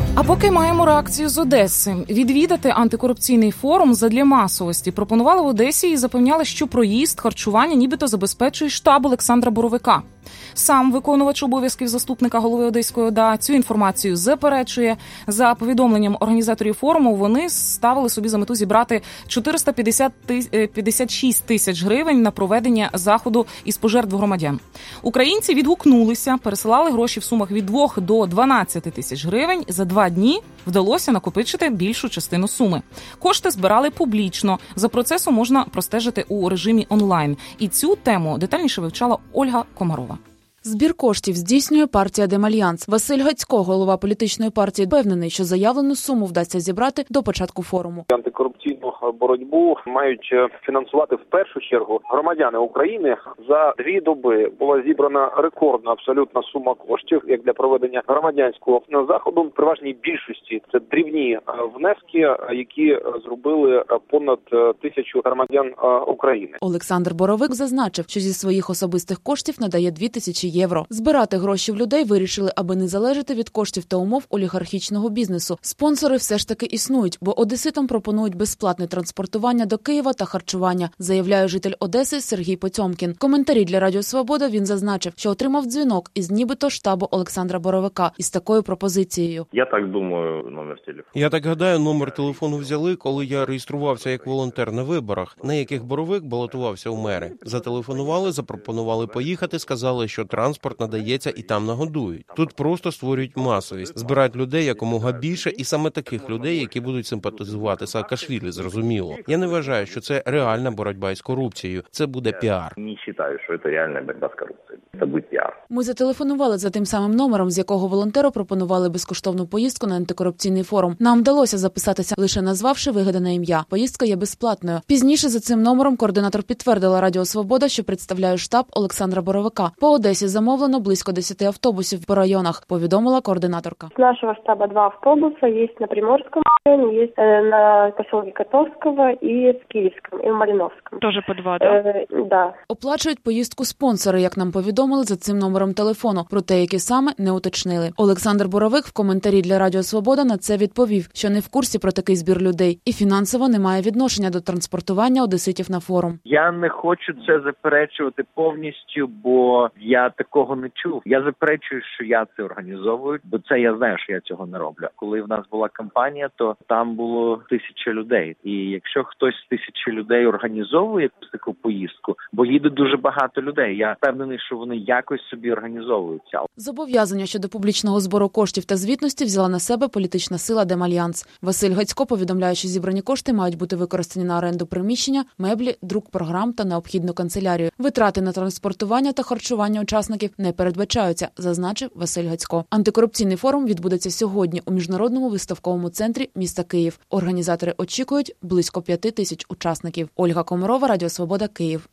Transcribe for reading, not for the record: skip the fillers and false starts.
А поки маємо реакцію з Одеси. Відвідати антикорупційний форум задля масовості пропонували в Одесі і запевняли, що проїзд, харчування нібито забезпечує штаб Олександра Боровика. Сам виконувач обов'язків заступника голови Одеської ОДА цю інформацію заперечує. За повідомленням організаторів форуму, вони ставили собі за мету зібрати 456 тисяч гривень на проведення заходу із пожертв громадян. Українці відгукнулися, пересилали гроші в сумах від 2 до 12 тисяч гривень. За 2 дні вдалося накопичити більшу частину суми. Кошти збирали публічно. За процесом можна простежити у режимі онлайн. І цю тему детальніше вивчала Ольга Комарова. Збір коштів здійснює партія Демальянс. Василь Гацько, голова політичної партії, впевнений, що заявлену суму вдасться зібрати до початку форуму. Антикорупційну боротьбу мають фінансувати в першу чергу громадяни України. За 2 доби була зібрана рекордна абсолютна сума коштів, як для проведення громадянського заходу. В переважній більшості це дрібні внески, які зробили понад 1000 громадян України. Олександр Боровик зазначив, що зі своїх особистих коштів надає 2000 євро. Збирати гроші в людей вирішили, аби не залежати від коштів та умов олігархічного бізнесу. Спонсори все ж таки існують, бо одеситам пропонують безплатне транспортування до Києва та харчування, заявляє житель Одеси Сергій Потьомкін. В коментарі для Радіо Свобода він зазначив, що отримав дзвінок із нібито штабу Олександра Боровика із такою пропозицією. Я так думаю, номер телефону. Я так гадаю, номер телефону взяли, коли я реєструвався як волонтер на виборах, на яких Боровик балотувався у мери. Зателефонували, запропонували поїхати, сказали, що транспорт надається і там нагодують. Тут просто створюють масовість, збирають людей якомога більше, і саме таких людей, які будуть симпатизувати Саакашвілі, зрозуміло. Я не вважаю, що це реальна боротьба із корупцією. Це буде піар. Не вважаю, що це реальна боротьба з корупцією. Це буде піар. Ми зателефонували за тим самим номером, з якого волонтеру пропонували безкоштовну поїздку на антикорупційний форум. Нам вдалося записатися, лише назвавши вигадане ім'я. Поїздка є безплатною. Пізніше за цим номером координатор підтвердила Радіо Свобода, що представляє штаб Олександра Боровика. По Одесі замовлено близько 10 автобусів по районах, повідомила координаторка. З нашого штабу 2 автобуси є на Приморському районі, є на поселке Котовського і в Київському, і в Малиновському. Тоже по 2, так? Да. Оплачують поїздку спонсори, як нам повідомили за цим номером телефону, проте які саме не уточнили. Олександр Боровик в коментарі для Радіо Свобода на це відповів, що не в курсі про такий збір людей і фінансово не має відношення до транспортування одеситів на форум. Я не хочу це заперечувати повністю, бо я такого не чув. Я заперечую, що я це організовую, бо це я знаю, що я цього не роблю. Коли в нас була кампанія, то там було 1000 людей. І якщо хтось з 1000 людей організовує якусь таку поїздку, бо їде дуже багато людей, я впевнений, що вони якось собі організовуються. Зобов'язання щодо публічного збору коштів та звітності взяла на себе політична сила Демальянс. Василь Гацько повідомляє, що зібрані кошти мають бути використані на оренду приміщення, меблі, друк програм та необхідну канцелярію. Витрати на транспортування та харчування учасників не передбачаються, зазначив Василь Гацько. Антикорупційний форум відбудеться сьогодні у Міжнародному виставковому центрі міста Київ. Організатори очікують близько 5000 учасників. Ольга Комарова, Радіо Свобода, Київ.